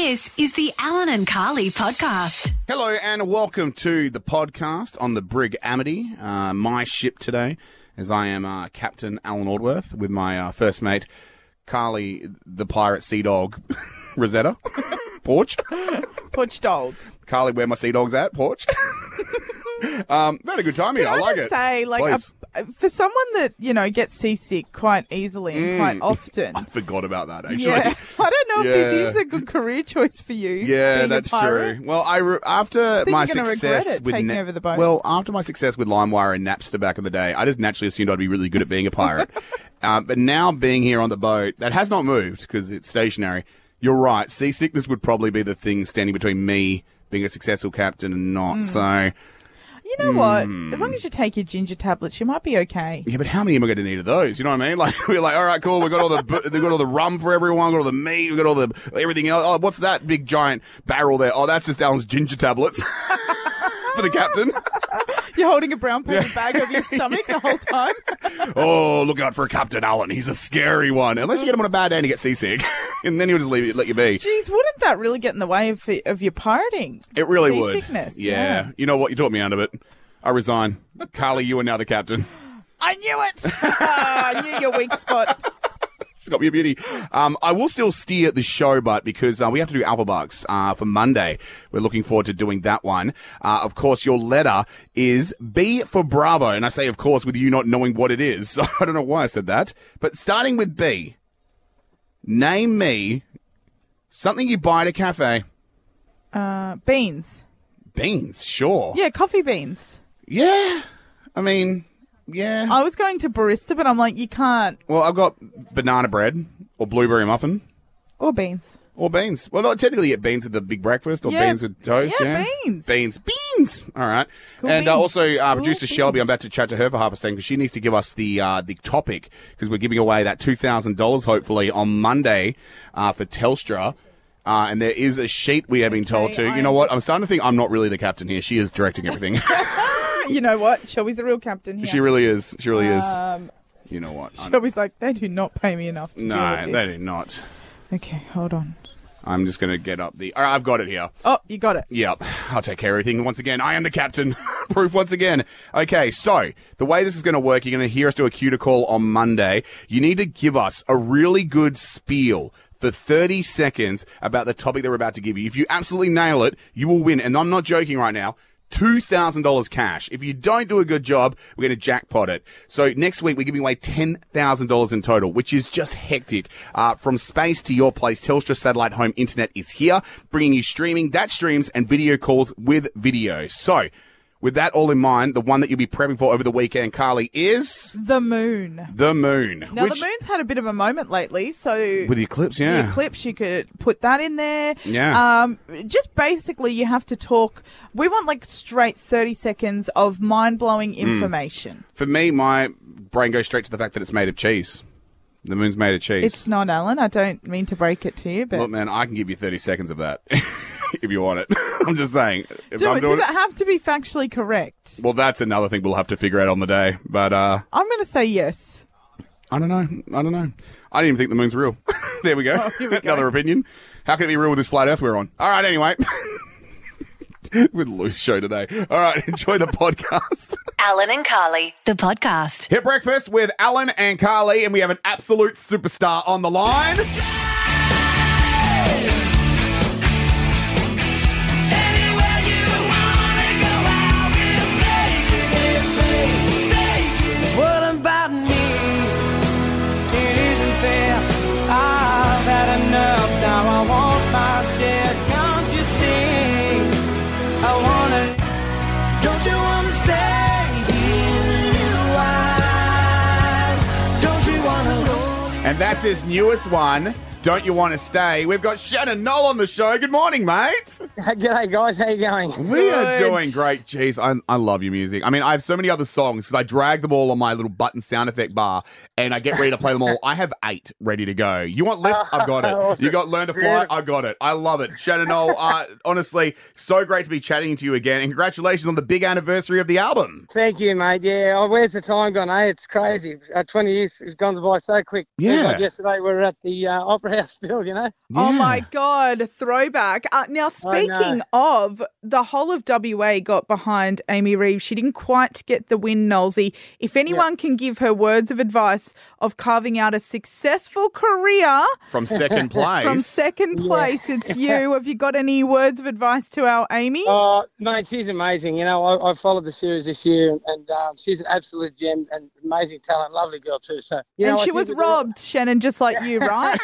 This is the Alan and Carly podcast. Hello and welcome to the podcast on the Brig Amity, my ship today, as I am Captain Alan Aldworth with my first mate, Carly the Pirate Sea Dog, Rosetta, Porch. Porch dog. Carly, where my sea dog's at, Porch. We had a good time here. I like it. Say, like, for someone that, you know, gets seasick quite easily and quite often. I forgot about that, actually. Yeah, I don't know if this is a good career choice for you. Yeah, that's true. Well, after my success with taking over the boat. Well, after my success with LimeWire and Napster back in the day, I just naturally assumed I'd be really good at being a pirate. But now being here on the boat, that has not moved because it's stationary. You're right. Seasickness would probably be the thing standing between me being a successful captain and not. So, you know what? As long as you take your ginger tablets, you might be okay. yeah, but how many am I going to need of those? You know what I mean? Like we're like, all right, cool. We got all the rum for everyone. We got all the meat. We got all the everything else. Oh, what's that big giant barrel there? Oh, that's just Alan's ginger tablets for the captain. You're holding a brown paper bag over your stomach the whole time. Oh, look out for Captain Alan. He's a scary one. Unless you get him on a bad day and he gets seasick. And then he'll just let you be. Jeez, wouldn't that really get in the way of your pirating? It really would. Seasickness. Yeah. You know what? You taught me out of it. I resign. Carly, you are now the captain. I knew it. I knew your weak spot. She's got me a beauty. I will still steer the show, but because we have to do Alpha Bucks for Monday, we're looking forward to doing that one. Of course, your letter is B for Bravo. And I say, of course, with you not knowing what it is. So I don't know why I said that. But starting with B, name me something you buy at a cafe. Beans. Beans, sure. Yeah, coffee beans. Yeah. I mean, yeah. I was going to barista, but I'm like, you can't. Well, I've got banana bread or blueberry muffin. Or beans. Or beans. Well, not technically get beans at the big breakfast or beans with toast. Yeah, beans. Beans. All right. Cool and beans. Also, producer Cool Shelby, beans. I'm about to chat to her for half a second because she needs to give us the topic because we're giving away that $2,000 hopefully on Monday for Telstra. And there is a sheet we have been told to. You know what? I'm starting to think I'm not really the captain here. She is directing everything. You know what? Shelby's the real captain here. She really is. She really is. You know what? Shelby's like, they do not pay me enough to deal with No, this. they do not. Okay, hold on. I'm just going to get up the... All right, I've got it here. Oh, you got it. Yep, I'll take care of everything. Once again, I am the captain. Proof once again. Okay, so the way this is going to work, you're going to hear us do a cue to call on Monday. You need to give us a really good spiel for 30 seconds about the topic that we're about to give you. If you absolutely nail it, you will win. And I'm not joking right now. $2,000 cash. If you don't do a good job, we're going to jackpot it. So next week, we're giving away $10,000 in total, which is just hectic. From space to your place, Telstra Satellite Home Internet is here, bringing you streaming, that streams, and video calls with video. So, with that all in mind, the one that you'll be prepping for over the weekend, Carly, is... The moon. The moon. Now, the moon's had a bit of a moment lately, so... With the eclipse, yeah. The eclipse, you could put that in there. Yeah. Just basically, you have to talk... We want, like, straight 30 seconds of mind-blowing information. For me, my brain goes straight to the fact that it's made of cheese. The moon's made of cheese. It's not, Alan. I don't mean to break it to you, but... Look, man, I can give you 30 seconds of that. If you want it. I'm just saying. If Does I'm doing it have to be factually correct? Well, that's another thing we'll have to figure out on the day. But I'm going to say yes. I don't know. I didn't even think the moon's real. There we go. Oh, here we go. Another opinion. How can it be real with this flat earth we're on? All right, anyway. With a loose show today. All right, enjoy the podcast. Alan and Carly, the podcast. Hit breakfast with Alan and Carly, and we have an absolute superstar on the line. What about me? It isn't fair. I've had enough. Now I want my share. Can't you see? I wanna. Don't you wanna stay here a little while? Don't you wanna roll? And that's his newest one. Don't you want to stay? We've got Shannon Knoll on the show. Good morning, mate. G'day, guys. How you going? We are doing great. Jeez, I love your music. I mean, I have so many other songs because I drag them all on my little button sound effect bar and I get ready to play them all. I have 8 ready to go. You want Lift? I've got it. Awesome. You got Learn to Fly? I've got it. I love it. Shannon Knoll, honestly, so great to be chatting to you again. And congratulations on the big anniversary of the album. Thank you, mate. Yeah, where's the time gone, eh? It's crazy. 20 years has gone by so quick. Yeah. Like yesterday we were at the Opera eyebrow still, you know. Oh, my God, throwback. Now, speaking of, the whole of WA got behind Amy Reeves. She didn't quite get the win, Nolsey. If anyone can give her words of advice of carving out a successful career From second place. It's you. Have you got any words of advice to our Amy? Oh, mate, she's amazing. You know, I followed the series this year, and she's an absolute gem and amazing talent, lovely girl too. So, and she was robbed, Shannon, just like you, right?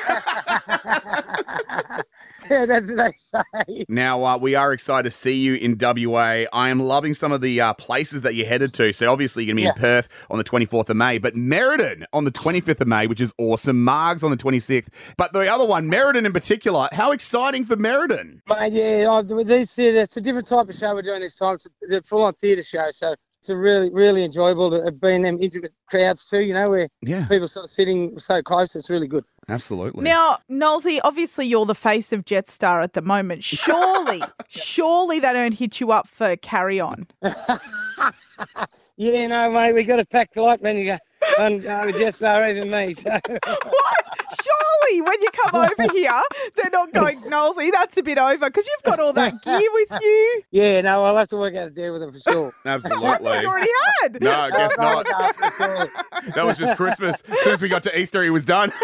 Yeah, that's what they say. Now, we are excited to see you in WA. I am loving some of the places that you headed to. So, obviously, you're going to be in Perth on the 24th of May, but Merredin on the 25th of May, which is awesome. Margs on the 26th. But the other one, Merredin in particular, how exciting for Merredin. Mate, it's a different type of show we're doing this time. It's a full-on theatre show, so it's a really, really enjoyable to be in them intimate crowds too, you know, where people sort of sitting so close. It's really good. Absolutely. Now, Nolsey, obviously you're the face of Jetstar at the moment. Surely they don't hit you up for Carry On. Yeah, no, mate, we got a packed light when you go on with Jetstar, even me. So. What? Surely when you come over here, they're not going, Nolsey, that's a bit over, because you've got all that gear with you. Yeah, no, I'll have to work out a deal with them for sure. Absolutely. You already had. No, I guess not. No, for sure. That was just Christmas. As soon as we got to Easter, he was done.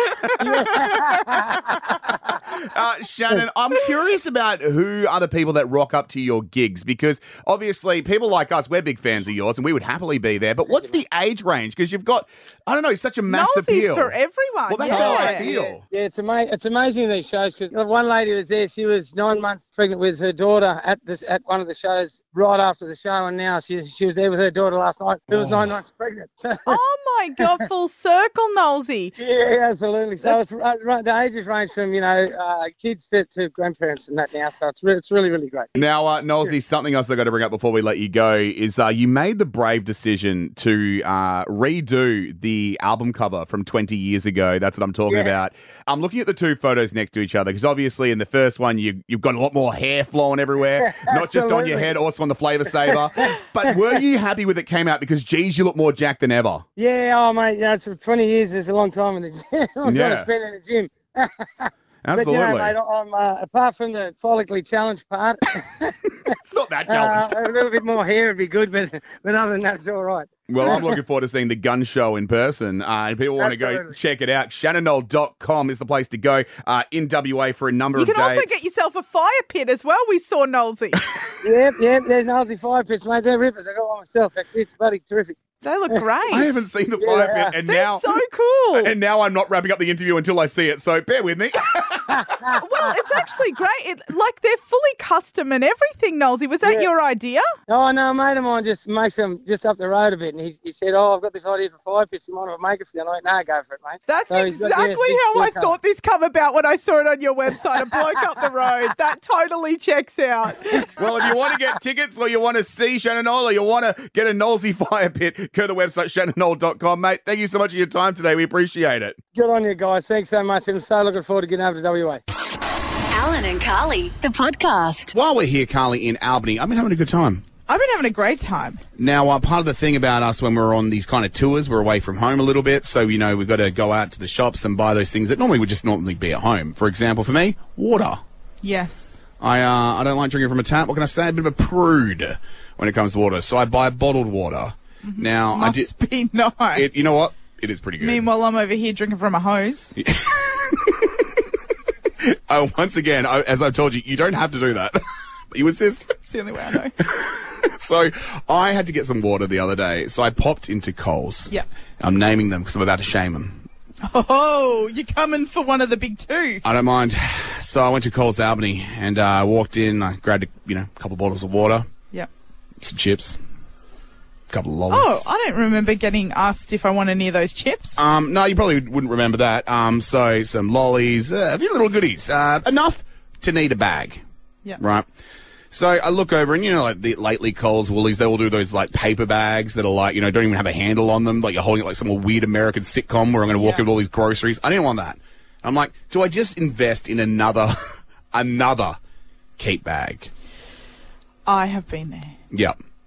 Shannon, I'm curious about who are the people that rock up to your gigs, because obviously people like us, we're big fans of yours and we would happily be there. But what's the age range? Because you've got, I don't know, such a mass appeal. For everyone. Well, that's how I feel. Yeah, it's amazing these shows, because the one lady was there. She was 9 months pregnant with her daughter at one of the shows right after the show, and now she was there with her daughter last night, who was 9 months pregnant. Oh my God, full circle, Nolsey. Yeah, absolutely. So it's the ages range from kids to grandparents and that now. So it's really, really great. Now, Nolsey, something else I got to bring up before we let you go is you made the brave decision to redo the album cover from 20 years ago. That's what I'm talking about. I'm looking at the two photos next to each other, because obviously in the first one you've got a lot more hair flowing everywhere, not just on your head, also on the Flavor Saver. But were you happy with it came out? Because, geez, you look more jacked than ever. Yeah, oh, mate, it's 20 years is a long time in the gym. I'm trying to spend in the gym. Absolutely. But, mate, I'm apart from the follically challenged part, it's not that challenged. a little bit more hair would be good, but other than that, it's all right. Well, I'm looking forward to seeing the gun show in person. And people want to go check it out. ShannonKnoll.com is the place to go in WA for a number of days. You can also get yourself a fire pit as well, we saw, Nolsey. Yep, there's Nolsey fire pits, mate. They're rippers. I got one myself, actually. It's bloody terrific. They look great. I haven't seen the fire pit, and they're so cool. And now I'm not wrapping up the interview until I see it, so bear with me. Well, it's actually great. They're fully custom and everything, Nolsey. Was that your idea? Oh, no, a mate of mine just makes them just up the road a bit, and he said, I've got this idea for fire pits. You mind if I make it for you? And I went, no, go for it, mate. That's exactly how I thought this come about when I saw it on your website. A bloke up the road. That totally checks out. Well, if you want to get tickets, or you want to see Shannon Knoll, or you want to get a Nolsey fire pit, go to the website, ShannonKnoll.com. Mate, thank you so much for your time today. We appreciate it. Good on you guys. Thanks so much. I'm so looking forward to getting over to WA. Alan and Carly, the podcast. While we're here, Carly, in Albany, I've been having a good time. I've been having a great time. Now, part of the thing about us when we're on these kind of tours, we're away from home a little bit. So, we've got to go out to the shops and buy those things that normally would just normally be at home. For example, for me, water. Yes. I don't like drinking from a tap. What can I say? A bit of a prude when it comes to water. So I buy bottled water. Mm-hmm. Now, Must be nice. You know what? It is pretty good. Meanwhile, I'm over here drinking from a hose. Once again, as I've told you, you don't have to do that. You insist? It's the only way I know. So I had to get some water the other day. So I popped into Coles. Yeah. I'm naming them because I'm about to shame them. Oh, you're coming for one of the big two. I don't mind. So I went to Coles Albany and I walked in. I grabbed a couple of bottles of water. Yeah. Some chips. A couple of lollies. Oh, I don't remember getting asked if I want any of those chips. No, you probably wouldn't remember that. So some lollies, a few little goodies. Enough to need a bag. Yeah. Right. So I look over and, lately Coles, Woolies, they will do those, paper bags that are, don't even have a handle on them. Like, you're holding it like some weird American sitcom where I'm going to walk in with all these groceries. I didn't want that. I'm like, do I just invest in another keep bag? I have been there. Yep.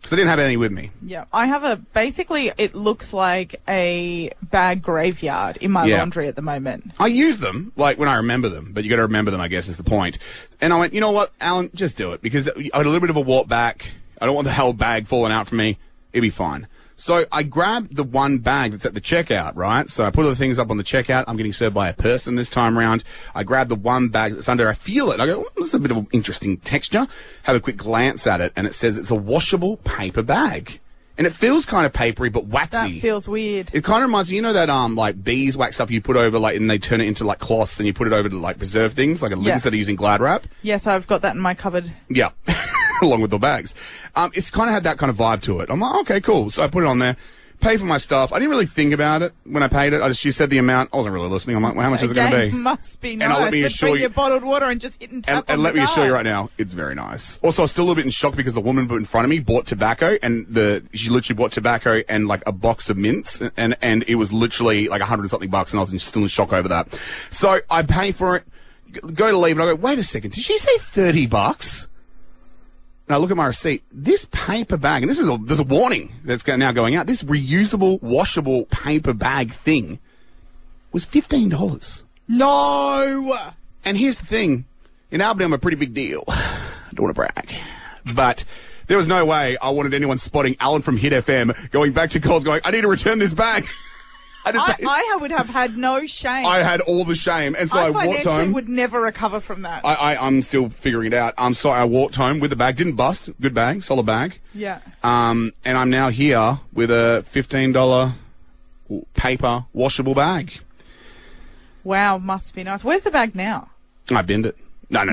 because I didn't have any with me. Yeah, I have basically it looks like a bag graveyard in my laundry at the moment. I use them, like, when I remember them, but you got to remember them, I guess, is the point. And I went, you know what, Alan, just do it, because I had a little bit of a walk back. I don't want the whole bag falling out from me. It'd be fine. So I grabbed the one bag that's at the checkout, right? So I put all the things up on the checkout. I'm getting served by a person this time around. I grab the one bag that's under. I feel it. I go, this is a bit of an interesting texture. Have a quick glance at it, and it says it's a washable paper bag. And it feels kind of papery, but waxy. That feels weird. It kind of reminds me, you know that like beeswax stuff you put over, like, and they turn it into like cloths, and you put it over to like preserve things, like a lid instead of using Glad wrap. Yes, I've got that in my cupboard. Yeah. Along with the bags. It's kind of had that kind of vibe to it. I'm like, okay, cool. So I put it on there, pay for my stuff. I didn't really think about it when I paid it. She said the amount. I wasn't really listening. I'm like, well, how much is it going to be? Must be nice. And let me assure you, your bottled water and just hitting tap and let me assure you right now, it's very nice. Also, I was still a little bit in shock because the woman in front of me bought tobacco, and she literally bought tobacco and like a box of mints, and it was literally like $100 and something, and I was still in shock over that. So I pay for it, go to leave, and I go, wait a second, did she say $30? And I look at my receipt. This paper bag, and there's a warning that's now going out. This reusable, washable paper bag thing was $15. No! And here's the thing. In Albany, I'm a pretty big deal. I don't want to brag. But there was no way I wanted anyone spotting Alan from Hit FM going back to calls going, I need to return this bag. I would have had no shame. I had all the shame. And so I walked home. Would never recover from that. I'm still figuring it out. So I walked home with the bag. Didn't bust. Good bag. Solid bag. Yeah. And I'm now here with a $15 paper washable bag. Wow, must be nice. Where's the bag now? I binned it. No.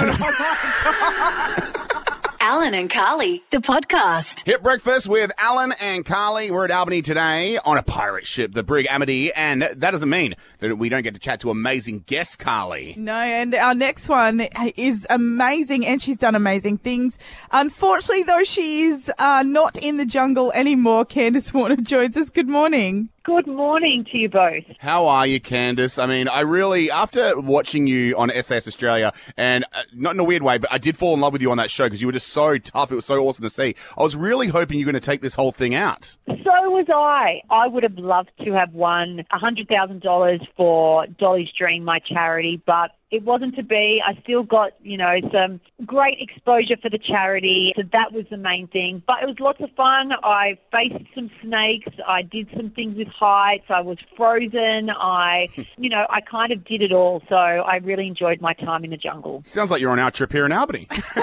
Alan and Carly, the podcast. Hit Breakfast with Alan and Carly. We're at Albany today on a pirate ship, the Brig Amity, and that doesn't mean that we don't get to chat to amazing guests, Carly. No, and our next one is amazing, and she's done amazing things. Unfortunately, though, she is not in the jungle anymore. Candice Warner joins us. Good morning. Good morning to you both. How are you, Candice? I mean, I really, after watching you on SAS Australia, and not in a weird way, but I did fall in love with you on that show because you were just so tough. It was so awesome to see. I was really hoping you were going to take this whole thing out. So was I. I would have loved to have won $100,000 for Dolly's Dream, my charity, but it wasn't to be. I still got, some great exposure for the charity. So that was the main thing. But it was lots of fun. I faced some snakes. I did some things with heights. I was frozen. I kind of did it all. So I really enjoyed my time in the jungle. Sounds like you're on our trip here in Albany.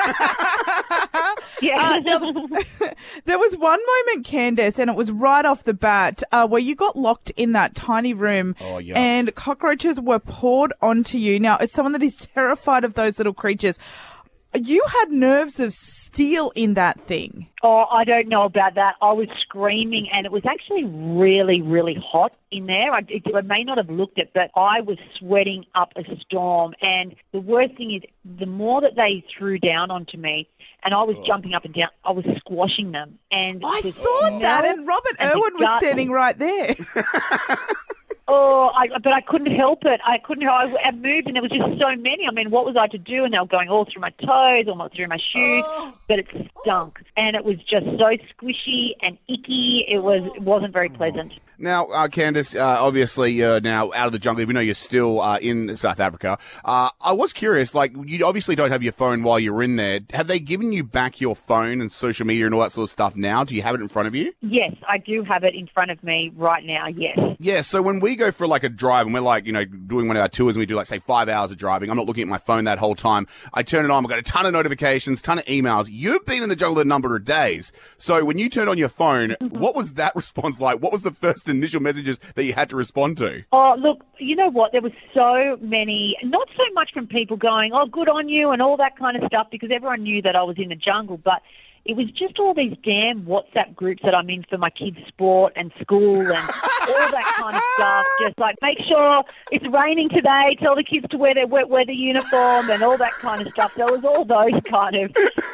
Yeah. There was one moment, Candice, and it was right off the bat, where you got locked in that tiny room and cockroaches were poured onto you. Now, as someone that is terrified of those little creatures, you had nerves of steel in that thing. Oh, I don't know about that. I was screaming, and it was actually really, really hot in there. I may not have looked it, but I was sweating up a storm. And the worst thing is, the more that they threw down onto me, and I was jumping up and down, I was squashing them. And I thought that, and Robert Irwin was standing right there. But I couldn't help it. I moved, and there was just so many. I mean, what was I to do? And they were going all through my toes, almost through my shoes. But it stunk, and it was just so squishy and icky. It wasn't very pleasant. Now, Candice, obviously you're now out of the jungle. We know you're still in South Africa. I was curious, like, you obviously don't have your phone while you're in there. Have they given you back your phone and social media and all that sort of stuff now? Do you have it in front of you? Yes, I do have it in front of me right now, yes. Yeah, so when we go for like a drive and we're like, doing one of our tours and we do like, say, 5 hours of driving, I'm not looking at my phone that whole time. I turn it on, I've got a ton of notifications, ton of emails. You've been in the jungle a number of days. So when you turned on your phone, what was that response like? What was the first initial messages that you had to respond to? Oh, look, you know what? There was so many, not so much from people going, oh, good on you and all that kind of stuff, because everyone knew that I was in the jungle, but it was just all these damn WhatsApp groups that I'm in for my kids' sport and school and all that kind of stuff. Just like, make sure it's raining today, tell the kids to wear their wet weather uniform and all that kind of stuff. So it was all those kind of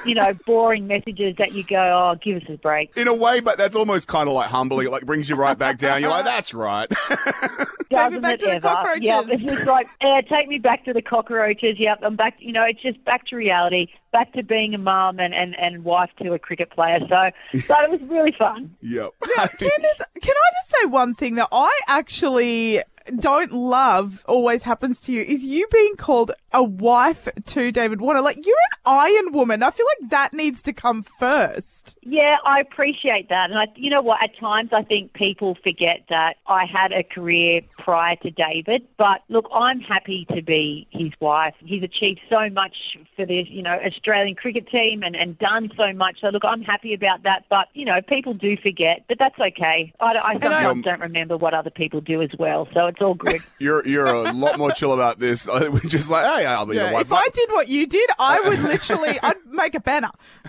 boring messages that you go, oh, give us a break. In a way, but that's almost kind of like humbling. It like brings you right back down. You're like, that's right. Take me back to the cockroaches. Yep, it's just like, take me back to the cockroaches. Yep, I'm back. It's just back to reality, back to being a mum and wife to a cricket player. So it was really fun. Yep. Now, Candice, can I just say one thing that I actually don't love always happens to you is you being called a wife to David Warner. Like, you're an Iron Woman. I feel like that needs to come first. Yeah, I appreciate that. And you know what? At times I think people forget that I had a career prior to David. But look, I'm happy to be his wife. He's achieved so much for the, Australian cricket team and done so much. So look, I'm happy about that. But, people do forget, but that's okay. I sometimes don't remember what other people do as well. So it's all good. You're a lot more chill about this. We're just like, hey, I'll be your wife. If I did what you did, I would literally, I'd make a banner.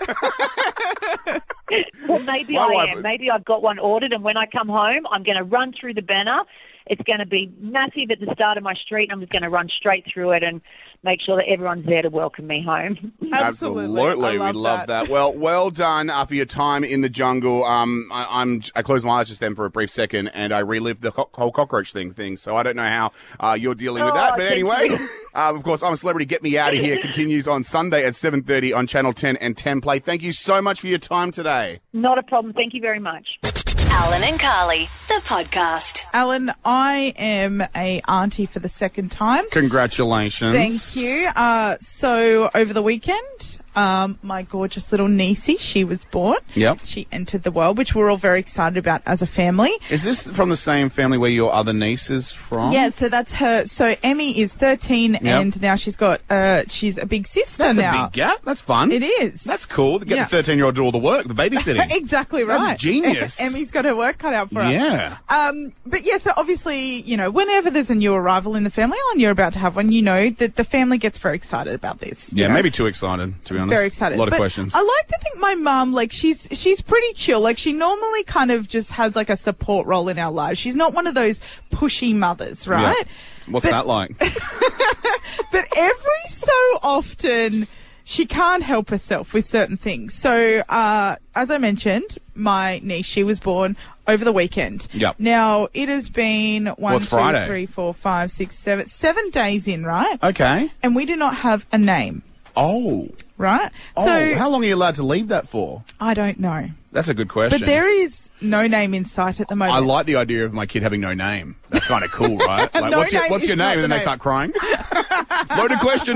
Well, maybe I am. Maybe I've got one ordered, and when I come home, I'm going to run through the banner. It's going to be massive at the start of my street, and I'm just going to run straight through it and make sure that everyone's there to welcome me home. Absolutely. We love that. Well done for your time in the jungle. I closed my eyes just then for a brief second, and I relived the whole cockroach thing. So I don't know how you're dealing with that. But anyway, of course, I'm a Celebrity. Get Me Out of Here continues on Sunday at 7:30 on Channel 10 and 10 Play. Thank you so much for your time today. Not a problem. Thank you very much. Alan and Carly, the podcast. Alan, I am a auntie for the second time. Congratulations. Thank you. So over the weekend, my gorgeous little niecey, she was born. Yep. She entered the world, which we're all very excited about as a family. Is this from the same family where your other niece is from? Yeah, so that's her. So Emmy is 13 and now she's got, she's a big sister now. Now. That's a big gap. That's fun. It is. That's cool. To get the 13-year-old to do all the work, the babysitting. Exactly right. That's genius. Emmy's got her work cut out for her. Yeah. But yeah, so obviously, whenever there's a new arrival in the family, and you're about to have one, that the family gets very excited about this. Yeah, maybe too excited, to be honest. Very excited. A lot of questions. I like to think my mum, she's pretty chill. Like, she normally kind of just has like a support role in our lives. She's not one of those pushy mothers, right? Yeah. What's that like? But every so often, she can't help herself with certain things. So, as I mentioned, my niece, she was born over the weekend. Yep. Now, it has been 1, 2, Friday? 3, 4, 5, 6, 7 days in, right? Okay. And we do not have a name. Oh. Right? So, how long are you allowed to leave that for? I don't know. That's a good question. But there is no name in sight at the moment. I like the idea of my kid having no name. That's kind of cool, right? Like, what's your name? And then they start crying. Loaded question.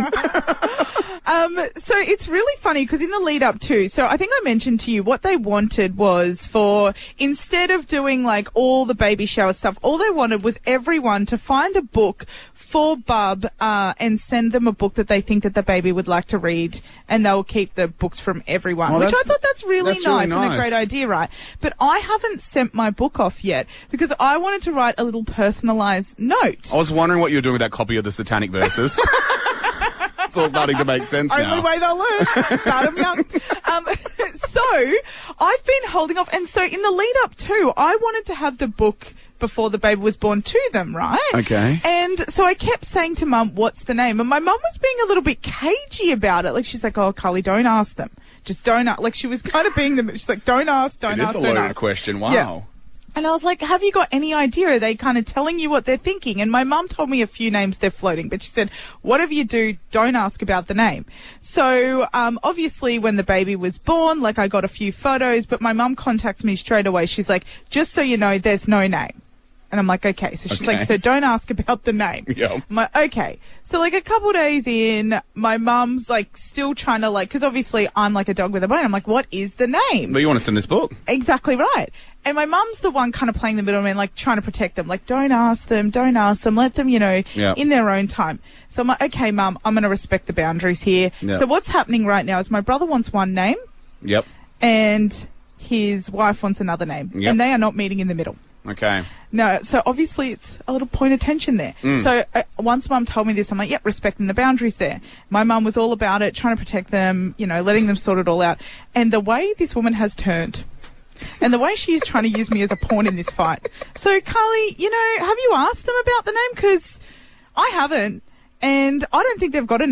So it's really funny because in the lead up to, so I think I mentioned to you what they wanted was for, instead of doing like all the baby shower stuff, all they wanted was everyone to find a book for Bub and send them a book that they think that the baby would like to read, and they'll keep the books from everyone, which I thought that's really nice and a great idea, right? But I haven't sent my book off yet because I wanted to write a little personalised note. I was wondering what you were doing with that copy of the Satanic Verses. It's all starting to make sense now. Only way they'll learn. Start them young. So I've been holding off. And so in the lead up too, I wanted to have the book before the baby was born to them, right? Okay. And so I kept saying to Mum, what's the name? And my mum was being a little bit cagey about it. Like, she's like, oh, Carly, don't ask them. Just don't ask. Like, she was kind of being she's like, don't ask, don't ask, don't ask. It is a loaded question. Wow. Yeah. And I was like, have you got any idea? Are they kind of telling you what they're thinking? And my mum told me a few names they're floating, but she said, whatever you do, don't ask about the name. So, obviously when the baby was born, like, I got a few photos, but my mum contacts me straight away. She's like, just so you know, there's no name. And I'm like, okay. So she's like, so don't ask about the name. Yeah. I'm like, okay. So like a couple days in, my mum's like still trying to like, because obviously I'm like a dog with a bone. I'm like, what is the name? But you want to send this book. Exactly right. And my mum's the one kind of playing the middleman, like trying to protect them. Like, don't ask them, let them, in their own time. So I'm like, okay, Mum, I'm going to respect the boundaries here. Yep. So what's happening right now is my brother wants one name. Yep. And his wife wants another name. Yep. And they are not meeting in the middle. Okay. No, so obviously it's a little point of tension there. So once Mum told me this, I'm like, yep, respecting the boundaries there. My mum was all about it, trying to protect them, letting them sort it all out. And the way this woman has turned, and the way she's trying to use me as a pawn in this fight. So, Carly, have you asked them about the name? Because I haven't, and I don't think they've got a name.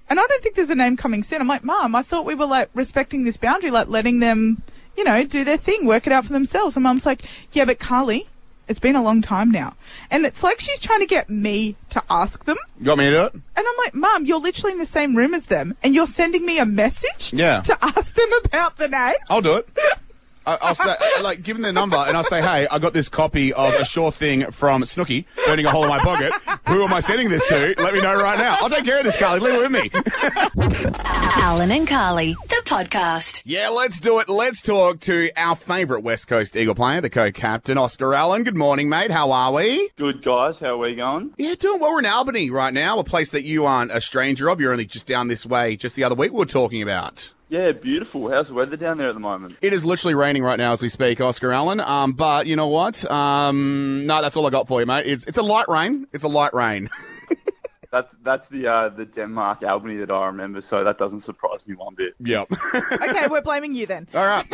And I don't think there's a name coming soon. I'm like, Mum, I thought we were like respecting this boundary, like letting them, you know, do their thing, work it out for themselves. And Mum's like, yeah, but Carly, it's been a long time now. And it's like she's trying to get me to ask them. You want me to do it? And I'm like, Mum, you're literally in the same room as them and you're sending me a message Yeah. to ask them about the name. I'll do it. I'll say, like, give them their number, and I'll say, hey, I got this copy of A Sure Thing from Snooki, burning a hole in my pocket. Who am I sending this to? Let me know right now. I'll take care of this, Carly. Leave it with me. Alan and Carly, the podcast. Yeah, let's do it. Let's talk to our favourite West Coast Eagle player, the co-captain, Oscar Allen. Good morning, mate. How are we? Good, guys. How are we going? Yeah, doing well. We're in Albany right now, a place that you aren't a stranger of. You're only just down this way just the other week we were talking about. Yeah, beautiful. How's the weather down there at the moment? It is literally raining right now as we speak, Oscar Allen. But you know what? No, that's all I got for you, mate. It's a light rain. It's a light rain. That's the Denmark Albany that I remember, so that doesn't surprise me one bit. Yep. Okay, we're blaming you then. All right.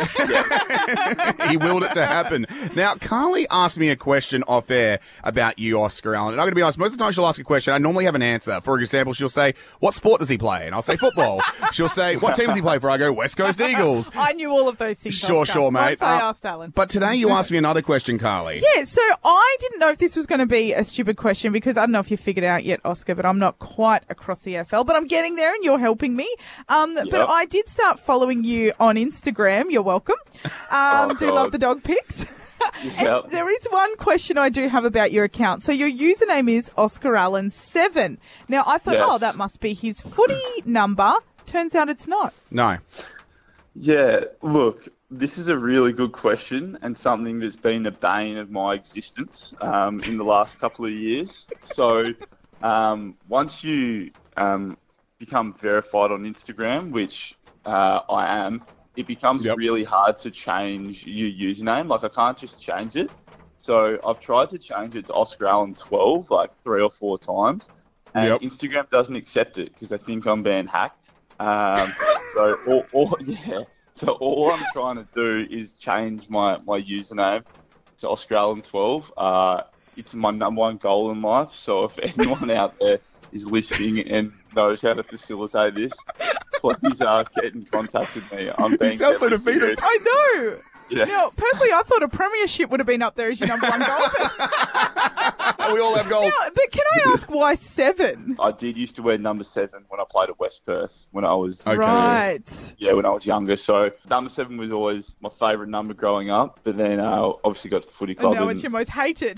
He willed it to happen. Now, Carly asked me a question off air about you, Oscar Allen. And I'm going to be honest, most of the time she'll ask a question, I normally have an answer. For example, she'll say, what sport does he play? And I'll say football. She'll say, what team does he play for? I go, West Coast Eagles. I knew all of those things. Sure, mate. Once I asked Alan. But today you asked me another question, Carly. Yeah, so I didn't know if this was going to be a stupid question because I don't know if you figured out yet, Oscar, but I'm not quite across the AFL, but I'm getting there and you're helping me. But I did start following you on Instagram. You're welcome. Do love the dog pics. And there is one question I do have about your account. So your username is Oscar Allen 7. Now I thought, that must be his footy number. Turns out it's not. No. Yeah, look, this is a really good question and something that's been a bane of my existence in the last couple of years. So once you become verified on Instagram, which I am, it becomes really hard to change your username. Like, I can't just change it. So I've tried to change it to Oscar Allen 12 like 3 or 4 times, and Instagram doesn't accept it because they think I'm being hacked. So all I'm trying to do is change my username to Oscar Allen 12. It's my number one goal in life. So if anyone out there is listening and knows how to facilitate this, please get in contact with me. I'm being you sound so defeated. serious. I know. Yeah. Now, personally, I thought a premiership would have been up there as your number one goal. We all have goals. Now, but can I ask why 7? I did used to wear number 7 when I played at West Perth when I was Right. when I was younger. So number 7 was always my favourite number growing up. But then obviously got the footy club. And now it's your most hated.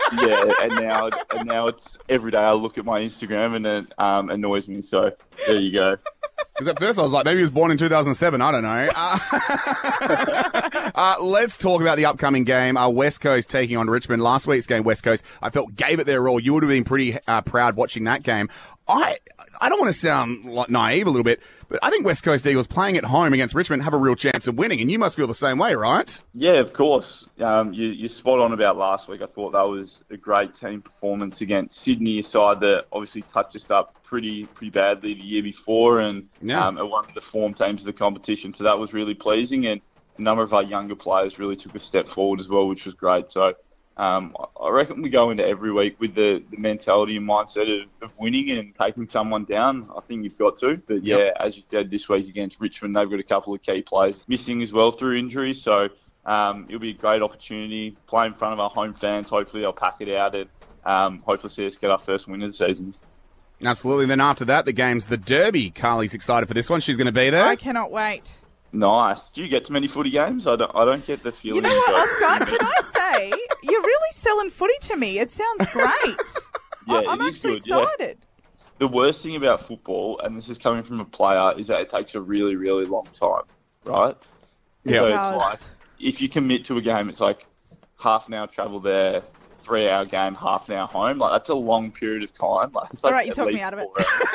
and now it's every day I look at my Instagram and it annoys me. So there you go. Because at first I was like, maybe he was born in 2007. I don't know. Let's talk about the upcoming game. West Coast taking on Richmond. Last week's game, West Coast, I felt gave it their all. You would have been pretty proud watching that game. I don't want to sound like naive a little bit, but I think West Coast Eagles playing at home against Richmond have a real chance of winning, and you must feel the same way, right? Yeah, of course. You're spot on about last week. I thought that was a great team performance against Sydney, a side that obviously touched us up pretty badly the year before, and are one of the form teams of the competition. So that was really pleasing, and a number of our younger players really took a step forward as well, which was great. So I reckon we go into every week with the mentality and mindset of winning and taking someone down. I think you've got to. But as you said, this week against Richmond, they've got a couple of key players missing as well through injuries. So it'll be a great opportunity. Play in front of our home fans. Hopefully they'll pack it out and hopefully see us get our first win of the season. Absolutely. Then after that, the game's the Derby. Carly's excited for this one. She's going to be there. I cannot wait. Nice. Do you get to many footy games? I don't get the feeling. You know what, Oscar? Can I say, you're really selling footy to me. It sounds great. I'm actually excited. Yeah. The worst thing about football, and this is coming from a player, is that it takes a really, really long time, right? Yeah. So it's like, if you commit to a game, it's like half an hour travel there, 3-hour game, half an hour home. Like, that's a long period of time. Like, it's all like right, you talked me out of it.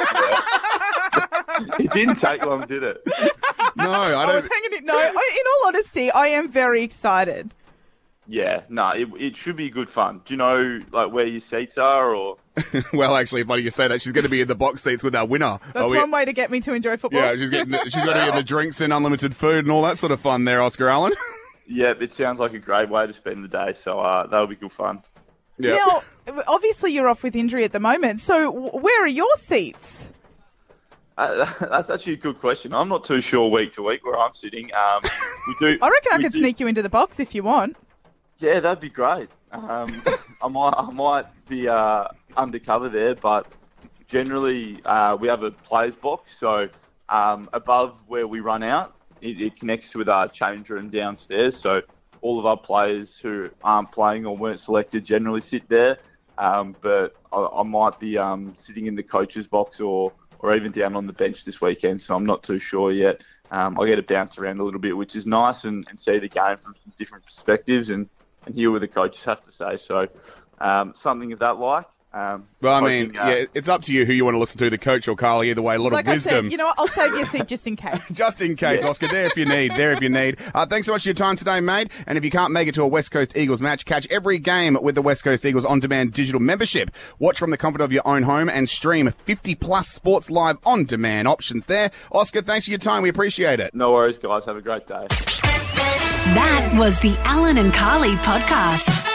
It didn't take long, did it? No, I don't. I was hanging it. No, in all honesty, I am very excited. Yeah, no, it should be good fun. Do you know like where your seats are, or? Well, actually, funny you say that. She's going to be in the box seats with our winner. That's one way to get me to enjoy football. Yeah, she's going to get the drinks and unlimited food and all that sort of fun there, Oscar Allen. Yeah, it sounds like a great way to spend the day. So that'll be good fun. Yeah. Now, obviously, you're off with injury at the moment. So where are your seats? That's actually a good question. I'm not too sure week to week where I'm sitting. We do. I reckon I could sneak you into the box if you want. Yeah, that'd be great. I might be undercover there, but generally we have a players box, so above where we run out, it connects with our change room downstairs. So all of our players who aren't playing or weren't selected generally sit there. But I might be sitting in the coach's box or even down on the bench this weekend, so I'm not too sure yet. I get to bounce around a little bit, which is nice, and see the game from different perspectives and hear what the coaches have to say. So something of that like. Well, I mean, it's up to you who you want to listen to, the coach or Carly. Either way, a lot of wisdom. I said, you know what? I'll save you a seat just in case. Just in case, Oscar. There if you need. Thanks so much for your time today, mate. And if you can't make it to a West Coast Eagles match, catch every game with the West Coast Eagles on-demand digital membership. Watch from the comfort of your own home and stream 50-plus sports live on-demand options there. Oscar, thanks for your time. We appreciate it. No worries, guys. Have a great day. That was the Alan and Carly podcast.